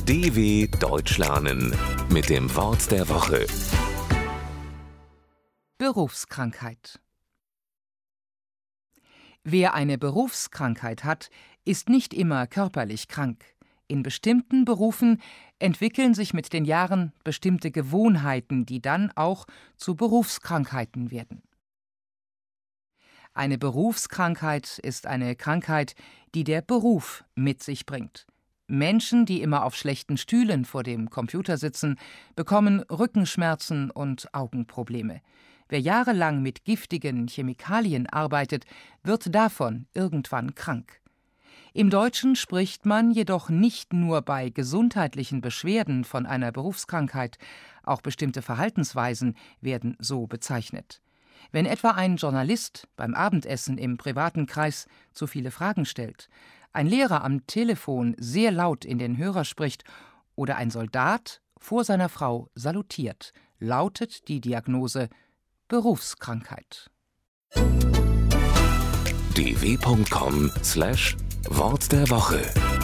DW Deutsch lernen mit dem Wort der Woche. Berufskrankheit. Wer eine Berufskrankheit hat, ist nicht immer körperlich krank. In bestimmten Berufen entwickeln sich mit den Jahren bestimmte Gewohnheiten, die dann auch zu Berufskrankheiten werden. Eine Berufskrankheit ist eine Krankheit, die der Beruf mit sich bringt. Menschen, die immer auf schlechten Stühlen vor dem Computer sitzen, bekommen Rückenschmerzen und Augenprobleme. Wer jahrelang mit giftigen Chemikalien arbeitet, wird davon irgendwann krank. Im Deutschen spricht man jedoch nicht nur bei gesundheitlichen Beschwerden von einer Berufskrankheit, auch bestimmte Verhaltensweisen werden so bezeichnet. Wenn etwa ein Journalist beim Abendessen im privaten Kreis zu viele Fragen stellt, ein Lehrer am Telefon sehr laut in den Hörer spricht oder ein Soldat vor seiner Frau salutiert, lautet die Diagnose Berufskrankheit. dw.com/Wort der Woche